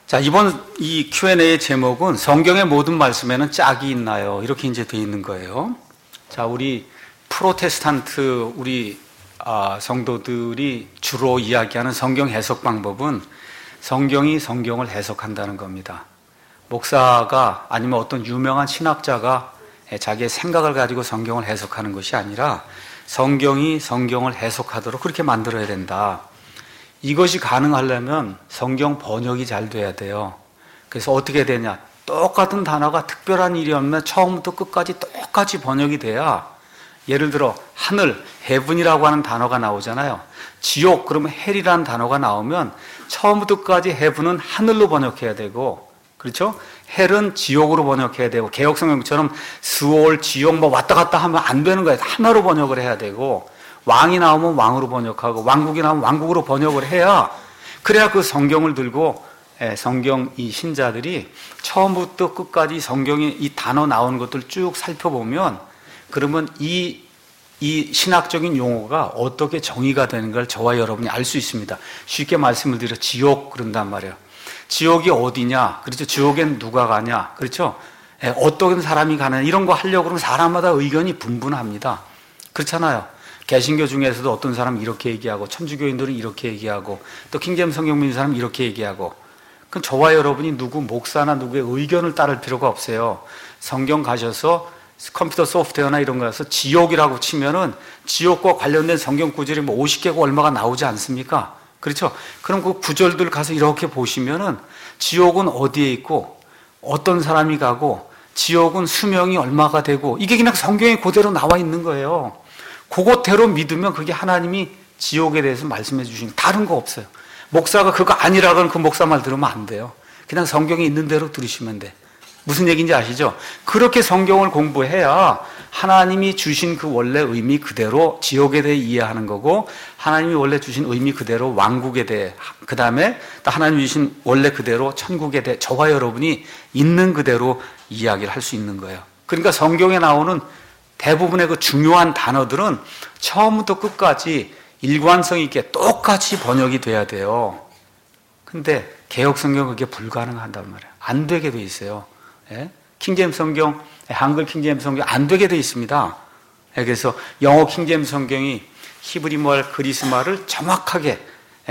자, 이번 이 Q&A의 제목은 성경의 모든 말씀에는 짝이 있나요? 이렇게 이제 되어 있는 거예요. 자, 우리 프로테스탄트 성도들이 주로 이야기하는 성경 해석 방법은 성경이 성경을 해석한다는 겁니다. 목사가 아니면 어떤 유명한 신학자가 자기의 생각을 가지고 성경을 해석하는 것이 아니라 성경이 성경을 해석하도록 그렇게 만들어야 된다. 이것이 가능하려면 성경 번역이 잘 돼야 돼요. 그래서 어떻게 되냐? 똑같은 단어가 특별한 일이 없는 처음부터 끝까지 똑같이 번역이 돼야, 예를 들어 하늘, heaven이라고 하는 단어가 나오잖아요. 지옥, 그러면 hell이라는 단어가 나오면 처음부터 끝까지 heaven은 하늘로 번역해야 되고, 그렇죠? hell은 지옥으로 번역해야 되고, 개역성경처럼 스올, 지옥 뭐 왔다 갔다 하면 안 되는 거예요. 하나로 번역을 해야 되고, 왕이 나오면 왕으로 번역하고, 왕국이 나오면 왕국으로 번역을 해야, 그래야 그 성경을 들고 성경 이 신자들이 처음부터 끝까지 성경에 이 단어 나오는 것들 쭉 살펴보면, 그러면 이 신학적인 용어가 어떻게 정의가 되는 걸 저와 여러분이 알 수 있습니다. 쉽게 말씀을 드려 지옥 그런단 말이에요. 지옥이 어디냐? 그렇죠. 지옥엔 누가 가냐? 그렇죠. 어떤 사람이 가느냐? 이런 거 하려고 그러면 사람마다 의견이 분분합니다. 그렇잖아요. 개신교 중에서도 어떤 사람은 이렇게 얘기하고, 천주교인들은 이렇게 얘기하고, 또 킹제임스 성경 믿는 사람은 이렇게 얘기하고. 그럼 저와 여러분이 누구 목사나 누구의 의견을 따를 필요가 없어요. 성경 가셔서 컴퓨터 소프트웨어나 이런 거에서 지옥이라고 치면은 지옥과 관련된 성경 구절이 뭐 50개고 얼마가 나오지 않습니까? 그렇죠? 그럼 그 구절들 가서 이렇게 보시면은 지옥은 어디에 있고, 어떤 사람이 가고, 지옥은 수명이 얼마가 되고, 이게 그냥 성경에 그대로 나와 있는 거예요. 그것대로 믿으면 그게 하나님이 지옥에 대해서 말씀해 주시는, 다른 거 없어요. 목사가 그거 아니라 그러면 그 목사 말 들으면 안 돼요. 그냥 성경에 있는 대로 들으시면 돼. 무슨 얘기인지 아시죠? 그렇게 성경을 공부해야 하나님이 주신 그 원래 의미 그대로 지옥에 대해 이해하는 거고, 하나님이 원래 주신 의미 그대로 왕국에 대해, 그 다음에 또 하나님이 주신 원래 그대로 천국에 대해 저와 여러분이 있는 그대로 이야기를 할 수 있는 거예요. 그러니까 성경에 나오는 대부분의 그 중요한 단어들은 처음부터 끝까지 일관성 있게 똑같이 번역이 돼야 돼요. 근데 개역성경은 그게 불가능하단 말이에요. 안 되게 돼 있어요. 예? 킹제임스 성경, 한글 킹제임스 성경 안 되게 돼 있습니다. 예, 그래서 영어 킹제임스 성경이 히브리말, 그리스말을 정확하게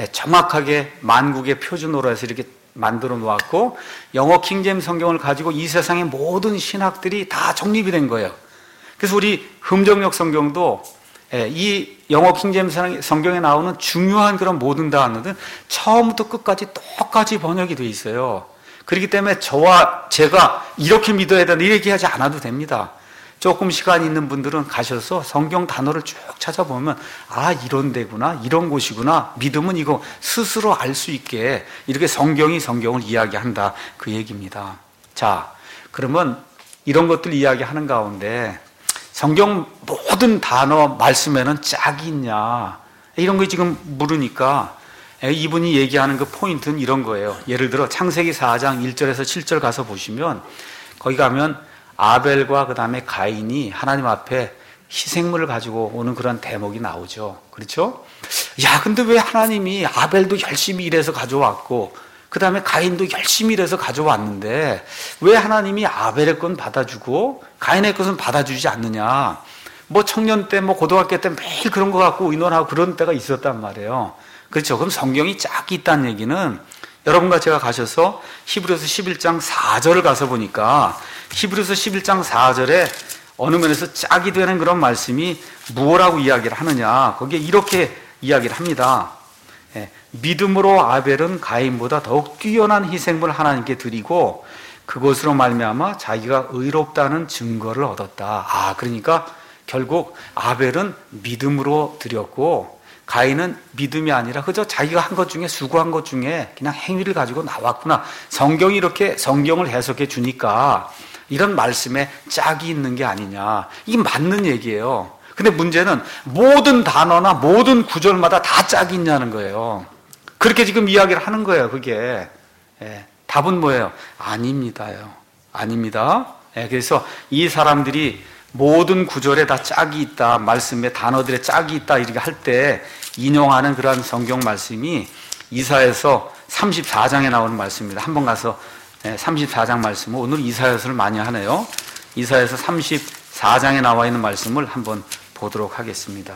만국의 표준어로 해서 이렇게 만들어 놓았고, 영어 킹제임스 성경을 가지고 이 세상의 모든 신학들이 다 정립이 된 거예요. 그래서 우리 흠정역 성경도 이 영어 킹제임스 성경에 나오는 중요한 그런 모든 단어들은 처음부터 끝까지 똑같이 번역이 돼 있어요. 그렇기 때문에 저와 제가 이렇게 믿어야 된다 이렇게 얘기하지 않아도 됩니다. 조금 시간이 있는 분들은 가셔서 성경 단어를 쭉 찾아보면, 아, 이런 데구나, 이런 곳이구나, 믿으면 이거 스스로 알 수 있게 이렇게 성경이 성경을 이야기한다, 그 얘기입니다. 자, 그러면 이런 것들 이야기하는 가운데 성경 모든 단어 말씀에는 짝이 있냐, 이런 거 지금 물으니까 이분이 얘기하는 그 포인트는 이런 거예요. 예를 들어 창세기 4장 1절에서 7절 가서 보시면, 거기 가면 아벨과 그 다음에 가인이 하나님 앞에 희생물을 가지고 오는 그런 대목이 나오죠. 그렇죠? 야, 근데 왜 하나님이 아벨도 열심히 일해서 가져왔고, 그 다음에 가인도 열심히 일해서 가져왔는데 왜 하나님이 아벨의 건 받아주고 가인의 것은 받아주지 않느냐? 뭐 청년 때, 뭐 고등학교 때 매일 그런 거 갖고 의논하고 그런 때가 있었단 말이에요. 그렇죠? 그럼 성경이 짝이 있다는 얘기는, 여러분과 제가 가셔서 히브리서 11장 4절을 가서 보니까 히브리서 11장 4절에 어느 면에서 짝이 되는 그런 말씀이 무엇라고 이야기를 하느냐, 거기에 이렇게 이야기를 합니다. 믿음으로 아벨은 가인보다 더욱 뛰어난 희생물을 하나님께 드리고 그것으로 말미암아 자기가 의롭다는 증거를 얻었다. 아, 그러니까 결국 아벨은 믿음으로 드렸고 가인은 믿음이 아니라 그저 자기가 한 것 중에, 수고한 것 중에 그냥 행위를 가지고 나왔구나. 성경이 이렇게 성경을 해석해 주니까 이런 말씀에 짝이 있는 게 아니냐, 이게 맞는 얘기예요. 근데 문제는 모든 단어나 모든 구절마다 다 짝이 있냐는 거예요. 그렇게 지금 이야기를 하는 거예요, 그게. 답은 뭐예요? 아닙니다요. 아닙니다. 그래서 이 사람들이 모든 구절에 다 짝이 있다, 말씀에 단어들에 짝이 있다 이렇게 할 때 인용하는 그러한 성경 말씀이 이사야서 34장에 나오는 말씀입니다. 한번 가서 34장 말씀을, 오늘 이사야서를 많이 하네요. 이사야서 34장에 나와 있는 말씀을 한번 보도록 하겠습니다.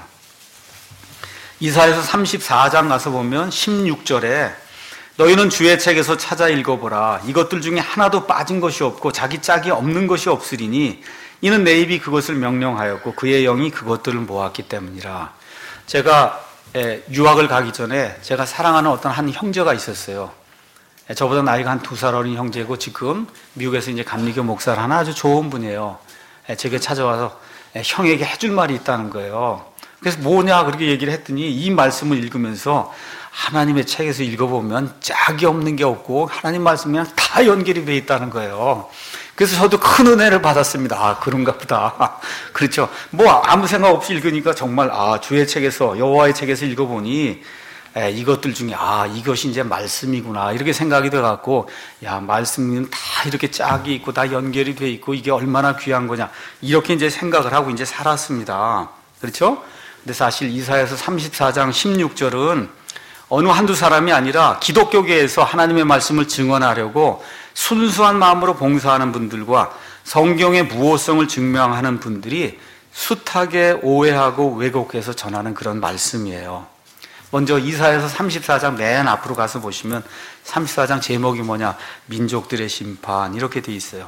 이사야서 34장 가서 보면 16절에 너희는 주의 책에서 찾아 읽어보라. 이것들 중에 하나도 빠진 것이 없고 자기 짝이 없는 것이 없으리니 이는 내 입이 그것을 명령하였고 그의 영이 그것들을 모았기 때문이라. 제가 유학을 가기 전에 제가 사랑하는 어떤 한 형제가 있었어요. 저보다 나이가 한 2살 어린 형제고 지금 미국에서 이제 감리교 목사를 하는 아주 좋은 분이에요. 제게 찾아와서 형에게 해줄 말이 있다는 거예요. 그래서 뭐냐 그렇게 얘기를 했더니 이 말씀을 읽으면서 하나님의 책에서 읽어보면 짝이 없는 게 없고 하나님 말씀이랑 다 연결이 돼 있다는 거예요. 그래서 저도 큰 은혜를 받았습니다. 아, 그런가 보다. 그렇죠. 뭐 아무 생각 없이 읽으니까 정말 주의 책에서, 여호와의 책에서 읽어보니 이것들 중에 이것이 이제 말씀이구나 이렇게 생각이 돼갖고, 야, 말씀은 다 이렇게 짝이 있고 다 연결이 돼 있고 이게 얼마나 귀한 거냐 이렇게 이제 생각을 하고 이제 살았습니다. 그렇죠? 근데 사실 이사야서 34장 16절은 어느 한두 사람이 아니라 기독교계에서 하나님의 말씀을 증언하려고 순수한 마음으로 봉사하는 분들과 성경의 무호성을 증명하는 분들이 숱하게 오해하고 왜곡해서 전하는 그런 말씀이에요. 먼저 이사야서 34장 맨 앞으로 가서 보시면 34장 제목이 뭐냐? 민족들의 심판 이렇게 돼 있어요.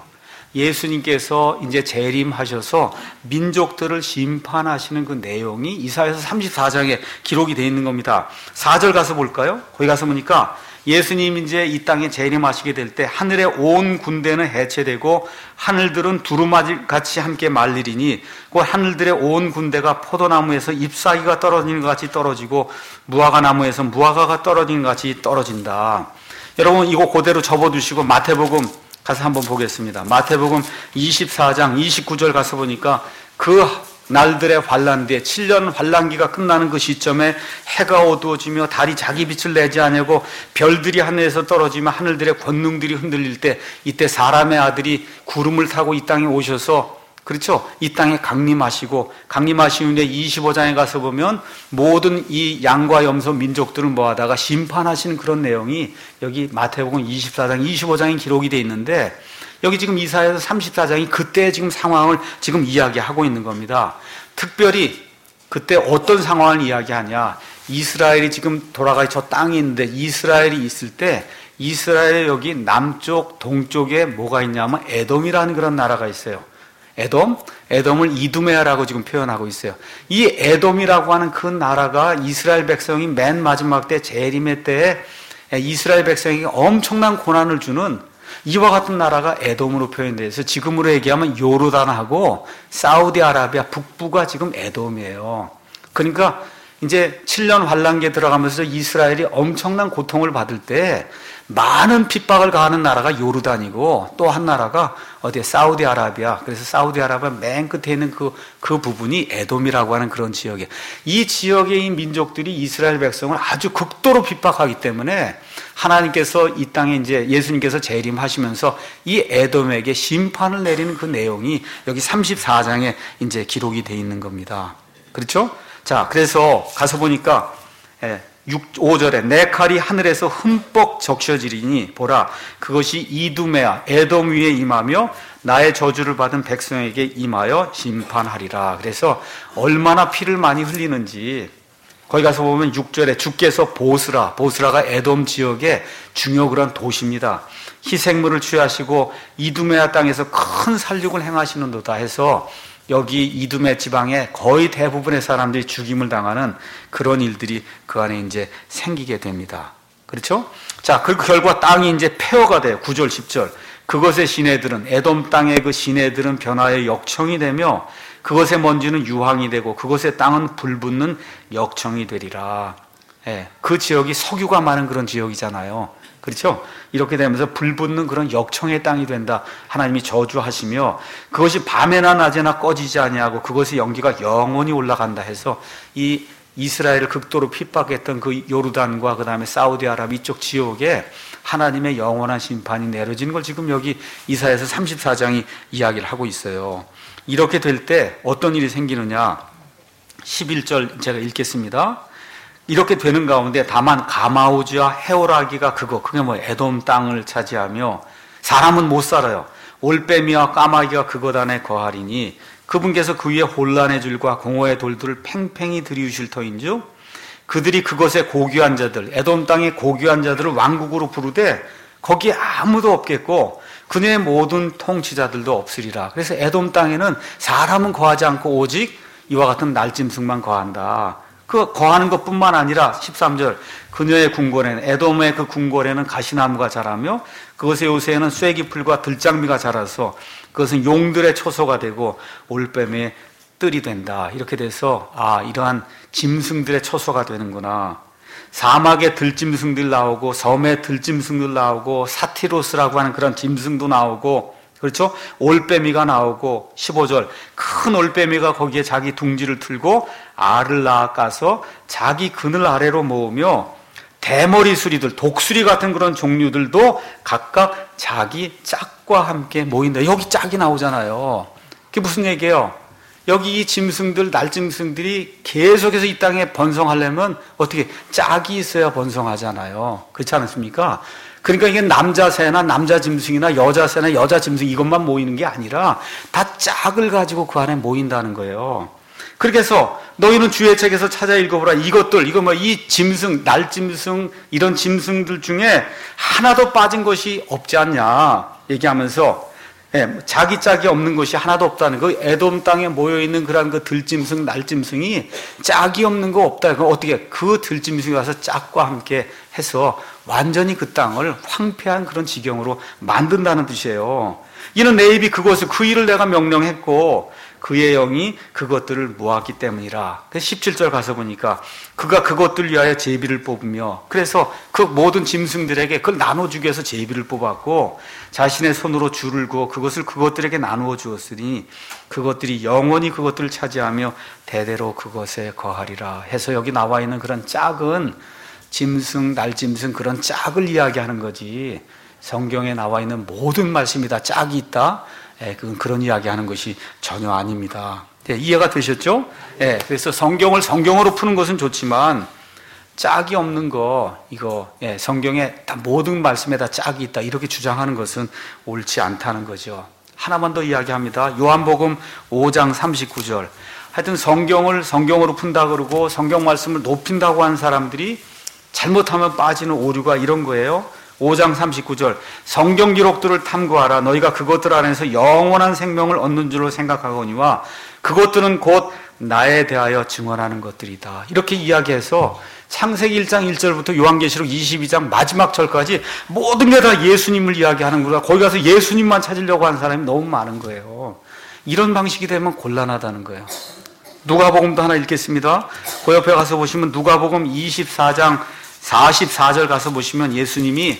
예수님께서 이제 재림하셔서 민족들을 심판하시는 그 내용이 이사야서 34장에 기록이 되어 있는 겁니다. 4절 가서 볼까요? 거기 가서 보니까 예수님 이제 이 땅에 재림하시게 될 때 하늘의 온 군대는 해체되고 하늘들은 두루마기같이 함께 말리리니 그 하늘들의 온 군대가 포도나무에서 잎사귀가 떨어지는 것 같이 떨어지고 무화과 나무에서 무화과가 떨어지는 것 같이 떨어진다. 여러분 이거 그대로 접어두시고 마태복음 가서 한번 보겠습니다. 마태복음 24장 29절 가서 보니까 그 날들의 환란 뒤에 7년 환란기가 끝나는 그 시점에 해가 어두워지며 달이 자기 빛을 내지 아니하고 별들이 하늘에서 떨어지며 하늘들의 권능들이 흔들릴 때 이때 사람의 아들이 구름을 타고 이 땅에 오셔서 그렇죠? 이 땅에 강림하시는데 25장에 가서 보면 모든 이 양과 염소 민족들을 모아다가 심판하시는 그런 내용이 여기 마태복음 24장 25장에 기록이 되어 있는데 여기 지금 이사야서 34장이 그때의 지금 상황을 지금 이야기하고 있는 겁니다. 특별히 그때 어떤 상황을 이야기하냐? 이스라엘이 지금 돌아가 저 땅이 있는데 이스라엘이 있을 때 이스라엘의 여기 남쪽 동쪽에 뭐가 있냐면 에돔이라는 그런 나라가 있어요. 에돔을 이두메아라고 지금 표현하고 있어요. 이 에돔이라고 하는 그 나라가 이스라엘 백성이 맨 마지막 때 재림의 때에 이스라엘 백성에게 엄청난 고난을 주는 이와 같은 나라가 에돔으로 표현돼서 지금으로 얘기하면 요르단하고 사우디아라비아 북부가 지금 에돔이에요. 그러니까 이제 7년 환란기에 들어가면서 이스라엘이 엄청난 고통을 받을 때 많은 핍박을 가하는 나라가 요르단이고 또 한 나라가 어디에 사우디아라비아. 그래서 사우디아라비아 맨 끝에 있는 그 부분이 에돔이라고 하는 그런 지역에 이 지역의 이 민족들이 이스라엘 백성을 아주 극도로 핍박하기 때문에 하나님께서 이 땅에 이제 예수님께서 재림하시면서 이 에돔에게 심판을 내리는 그 내용이 여기 34장에 이제 기록이 되어 있는 겁니다. 그렇죠? 자, 그래서 가서 보니까 5절에 내 칼이 하늘에서 흠뻑 적셔지리니 보라 그것이 이두메아 에돔 위에 임하며 나의 저주를 받은 백성에게 임하여 심판하리라. 그래서 얼마나 피를 많이 흘리는지 거기 가서 보면 6절에 주께서 보스라가 에돔 지역의 중요 그런 도시입니다. 희생물을 취하시고 이두메아 땅에서 큰 살육을 행하시는도다 해서 여기 이두메 지방에 거의 대부분의 사람들이 죽임을 당하는 그런 일들이 그 안에 이제 생기게 됩니다. 그렇죠? 자, 그 결과 땅이 이제 폐허가 돼요. 9절, 10절. 그것의 시내들은, 에돔 땅의 그 시내들은 변화의 역청이 되며 그것의 먼지는 유황이 되고 그것의 땅은 불붙는 역청이 되리라. 그 지역이 석유가 많은 그런 지역이잖아요. 그렇죠? 이렇게 되면서 불붙는 그런 역청의 땅이 된다. 하나님이 저주하시며 그것이 밤에나 낮에나 꺼지지 아니하고 그것의 연기가 영원히 올라간다 해서 이 이스라엘을 극도로 핍박했던 그 요르단과 그 다음에 사우디아라비아 이쪽 지역에 하나님의 영원한 심판이 내려지는 걸 지금 여기 이사야서 34장이 이야기를 하고 있어요. 이렇게 될 때 어떤 일이 생기느냐? 11절 제가 읽겠습니다. 이렇게 되는 가운데 다만 가마우즈와 해오라기가 그게 뭐 에돔 땅을 차지하며 사람은 못 살아요. 올빼미와 까마귀가 그것 안에 거하리니 그분께서 그 위에 혼란의 줄과 공허의 돌들을 팽팽히 들이우실 터인즉 그들이 그것의 고귀한 자들, 에돔 땅의 고귀한 자들을 왕국으로 부르되 거기에 아무도 없겠고 그녀의 모든 통치자들도 없으리라. 그래서 에돔 땅에는 사람은 거하지 않고 오직 이와 같은 날짐승만 거한다. 그 거하는 것뿐만 아니라 13절 그녀의 궁궐에는 에돔의 그 궁궐에는 가시나무가 자라며 그것의 요새에는 쇠기풀과 들장미가 자라서 그것은 용들의 초소가 되고 올빼미의 뜰이 된다. 이렇게 돼서 이러한 짐승들의 초소가 되는구나. 사막에 들짐승들 나오고 섬에 들짐승들 나오고 사티로스라고 하는 그런 짐승도 나오고 그렇죠? 올빼미가 나오고 15절 큰 올빼미가 거기에 자기 둥지를 틀고 알을 낳아가서 자기 그늘 아래로 모으며 대머리 수리들, 독수리 같은 그런 종류들도 각각 자기 짝과 함께 모인다. 여기 짝이 나오잖아요. 그게 무슨 얘기예요? 여기 이 짐승들, 날짐승들이 계속해서 이 땅에 번성하려면 어떻게 짝이 있어야 번성하잖아요. 그렇지 않습니까? 그러니까 이게 남자 새나 남자 짐승이나 여자 새나 여자 짐승 이것만 모이는 게 아니라 다 짝을 가지고 그 안에 모인다는 거예요. 그렇게 해서 너희는 주의 책에서 찾아 읽어보라. 이 짐승, 날짐승 이런 짐승들 중에 하나도 빠진 것이 없지 않냐 얘기하면서 자기 짝이 없는 것이 하나도 없다는 그 에돔 땅에 모여있는 그런 그 들짐승, 날짐승이 짝이 없는 거 없다. 그 어떻게 그 들짐승이 와서 짝과 함께 해서 완전히 그 땅을 황폐한 그런 지경으로 만든다는 뜻이에요. 이는 내 입이 그것을 그 일을 내가 명령했고 그의 영이 그것들을 모았기 때문이라. 17절 가서 보니까 그가 그것들 위하여 제비를 뽑으며 그래서 그 모든 짐승들에게 그걸 나눠주기 위해서 제비를 뽑았고 자신의 손으로 줄을 그어 그것을 그것들에게 나누어 주었으니 그것들이 영원히 그것들을 차지하며 대대로 그것에 거하리라 해서 여기 나와 있는 그런 짝은 짐승, 날짐승 그런 짝을 이야기하는 거지 성경에 나와 있는 모든 말씀이 다 짝이 있다? 그런 이야기하는 것이 전혀 아닙니다. 이해가 되셨죠? 그래서 성경을 성경으로 푸는 것은 좋지만 짝이 없는 거 성경에 다 모든 말씀에 다 짝이 있다 이렇게 주장하는 것은 옳지 않다는 거죠. 하나만 더 이야기합니다. 요한복음 5장 39절. 하여튼 성경을 성경으로 푼다 그러고 성경 말씀을 높인다고 하는 사람들이 잘못하면 빠지는 오류가 이런 거예요. 5장 39절 성경 기록들을 탐구하라. 너희가 그것들 안에서 영원한 생명을 얻는 줄로 생각하거니와 그것들은 곧 나에 대하여 증언하는 것들이다. 이렇게 이야기해서 창세기 1장 1절부터 요한계시록 22장 마지막 절까지 모든 게 다 예수님을 이야기하는구나. 거기 가서 예수님만 찾으려고 하는 사람이 너무 많은 거예요. 이런 방식이 되면 곤란하다는 거예요. 누가복음도 하나 읽겠습니다. 그 옆에 가서 보시면 누가복음 24장 44절 가서 보시면 예수님이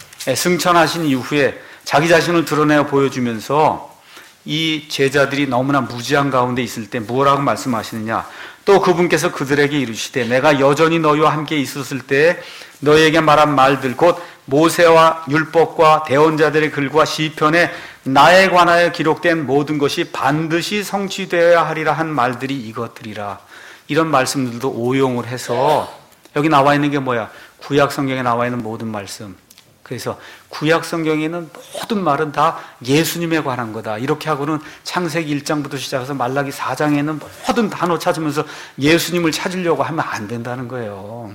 승천하신 이후에 자기 자신을 드러내어 보여주면서 이 제자들이 너무나 무지한 가운데 있을 때 뭐라고 말씀하시느냐. 또 그분께서 그들에게 이르시되 내가 여전히 너희와 함께 있었을 때 너희에게 말한 말들 곧 모세와 율법과 대언자들의 글과 시편에 나에 관하여 기록된 모든 것이 반드시 성취되어야 하리라 한 말들이 이것들이라. 이런 말씀들도 오용을 해서 여기 나와 있는 게 뭐야? 구약 성경에 나와 있는 모든 말씀. 그래서 구약 성경에 있는 모든 말은 다 예수님에 관한 거다. 이렇게 하고는 창세기 1장부터 시작해서 말라기 4장에 있는 모든 단어 찾으면서 예수님을 찾으려고 하면 안 된다는 거예요.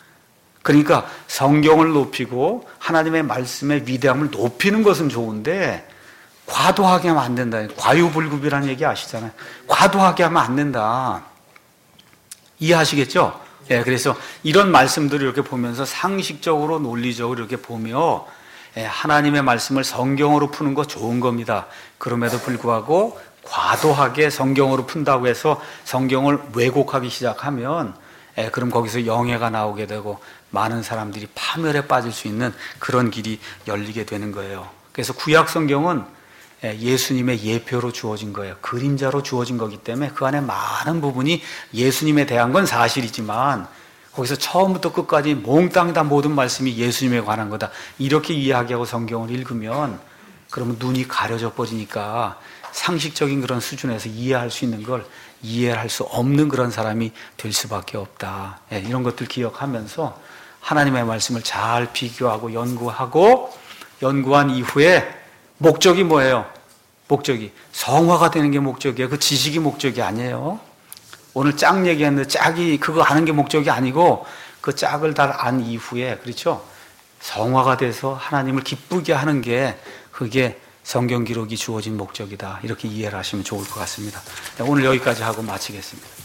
그러니까 성경을 높이고 하나님의 말씀의 위대함을 높이는 것은 좋은데 과도하게 하면 안 된다. 과유불급이라는 얘기 아시잖아요. 과도하게 하면 안 된다. 이해하시겠죠? 그래서 이런 말씀들을 이렇게 보면서 상식적으로 논리적으로 이렇게 보며 하나님의 말씀을 성경으로 푸는 거 좋은 겁니다. 그럼에도 불구하고 과도하게 성경으로 푼다고 해서 성경을 왜곡하기 시작하면 그럼 거기서 영예가 나오게 되고 많은 사람들이 파멸에 빠질 수 있는 그런 길이 열리게 되는 거예요. 그래서 구약 성경은 예수님의 예표로 주어진 거예요. 그림자로 주어진 거기 때문에 그 안에 많은 부분이 예수님에 대한 건 사실이지만 거기서 처음부터 끝까지 몽땅 다 모든 말씀이 예수님에 관한 거다. 이렇게 이야기하고 성경을 읽으면 그러면 눈이 가려져 버리니까 상식적인 그런 수준에서 이해할 수 있는 걸 이해할 수 없는 그런 사람이 될 수밖에 없다. 예, 이런 것들 기억하면서 하나님의 말씀을 잘 비교하고 연구한 이후에 목적이 뭐예요? 목적이 성화가 되는 게 목적이에요. 그 지식이 목적이 아니에요. 오늘 짝 얘기했는데 짝이 그거 아는 게 목적이 아니고 그 짝을 다 안 이후에, 그렇죠? 성화가 돼서 하나님을 기쁘게 하는 게 그게 성경 기록이 주어진 목적이다. 이렇게 이해를 하시면 좋을 것 같습니다. 오늘 여기까지 하고 마치겠습니다.